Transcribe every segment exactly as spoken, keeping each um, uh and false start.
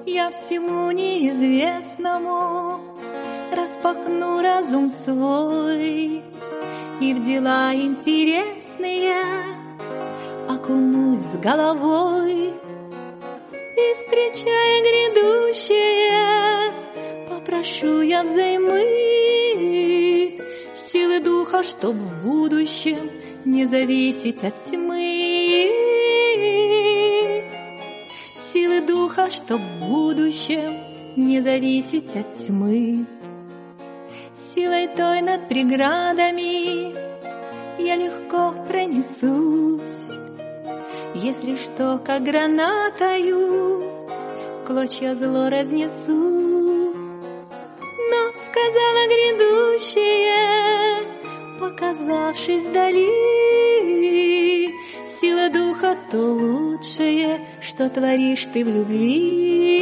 Я всему неизвестному распахну разум свой и в дела интересные окунусь с головой. И, встречая грядущее, попрошу я взаймы силы духа, чтоб в будущем не зависеть от тьмы. Силы духа, чтоб в будущем не зависеть от тьмы. Силой той над преградами я легко пронесусь, если что, как гранатою клочья зло разнесу. Но сказала грядущее, показавшись вдали, сила духа то лучшее, что творишь ты в любви.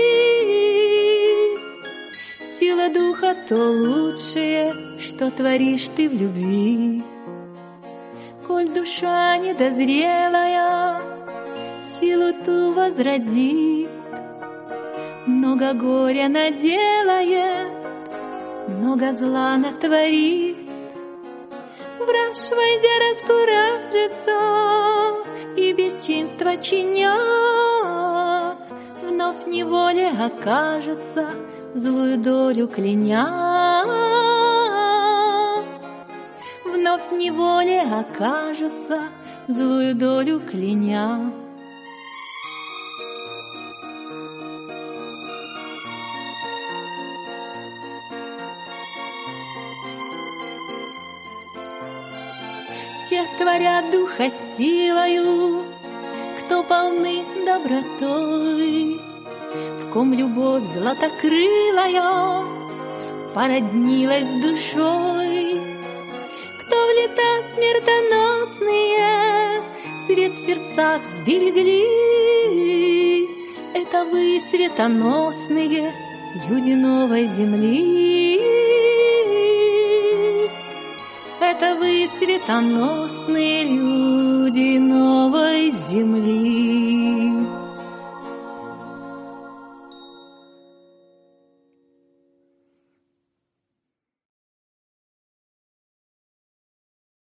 Сила духа то лучшее, что творишь ты в любви. Коль душа недозрелая силу ту возродит, много горя наделает, много зла натворит. Враж, войдя, раскуражится и бесчинство чиня, вновь неволе окажется, злую долю кляня. Вновь неволе окажется, злую долю кляня. Те творят духа силою, кто полны добротой, в ком любовь златокрылая породнилась с душой. Кто в лета смертоносные свет в сердцах сберегли, это вы, светоносные люди новой земли. Это вы, светоносные люди